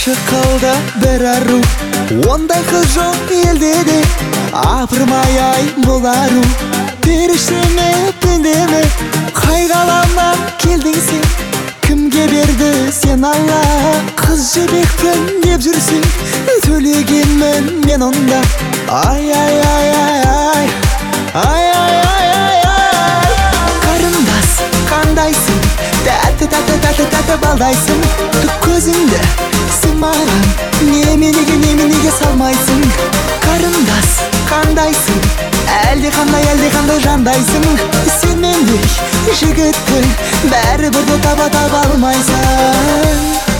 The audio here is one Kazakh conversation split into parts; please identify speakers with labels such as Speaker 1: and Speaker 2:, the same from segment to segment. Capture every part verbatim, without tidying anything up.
Speaker 1: Ашық қалды бір ару, ондай қыз жоқ елде де. Апырмай ай бұл ару, періштеме пендеме, қай ғаламнан келдің сен? Кімге берді сен Алла? Қыз жібекпін деп жүрсең, төлегенмін мен онда. Ай ай ай ай ай ай ай ай ай ай. Қарындас қандайсың, тәтті тәтті тәтті тәтті балдайсың. Түк көзіңді сен маған неменеге неменеге салмайсың? Қарындас қандайсың, әлде қандай әлде қандай жандайсың? Сен мендей жігітті бәрібір де таба таба алмайсың.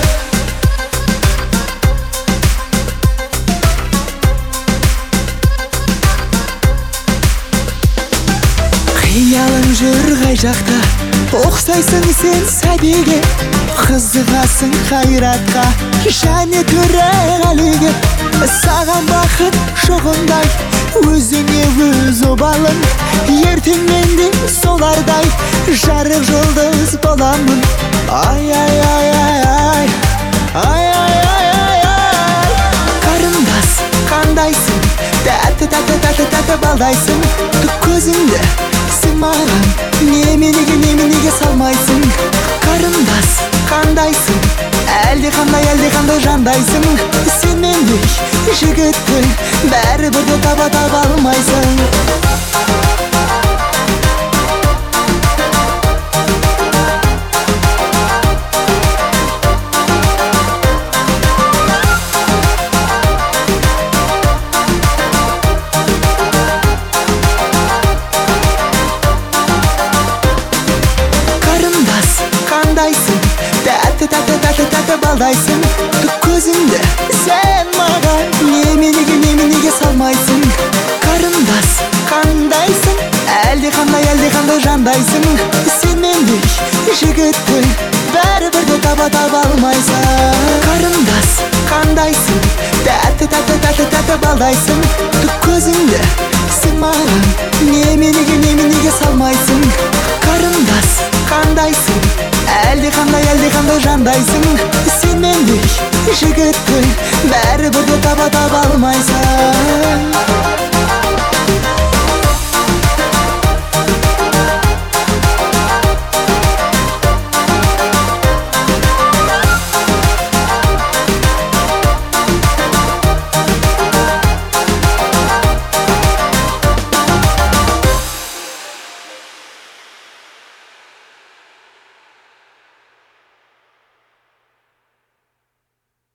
Speaker 1: Қиялың жүр қай жақта, ұқсайсың сен сәбиге. Қызығасың қайратқа, және төреғалиге. Саған бақыт шоғындай, өзіңе өз обалың. Ертең мен де солардай жарық жұлдыз боламын. Ай ай ай ай ай ай ай ай ай ай. Қарындас қандайсың, тәтті тәтті тәтті тәтті балдайсың. Түк көзіңді сен маған неменеге неменеге салмайсың? Қарындас қандайсың, әлде қандай әлде қандай жандайсың? Сен мендей жігітті бәрібір де таба таба алмайсың. Қандайсың, тәтті тәтті тәтті тәтті балдайсың. Түк көзіңді сен маған неменеге неменеге салмайсың? Қарындас қандайсың, әлде қандай әлде қандай жандайсың? Сен мендей жігітті бәрібір де таба таба алмайсың. Қарындас қандайсың, тәтті тәтті тәтті тәтті балдайсың. Түк көзіңді сен маған неменеге неменеге салмайсың? Қарындас қандайсың, әлде қандай әлде қандай жандайсың? Сен мендей жігітті бәрібір де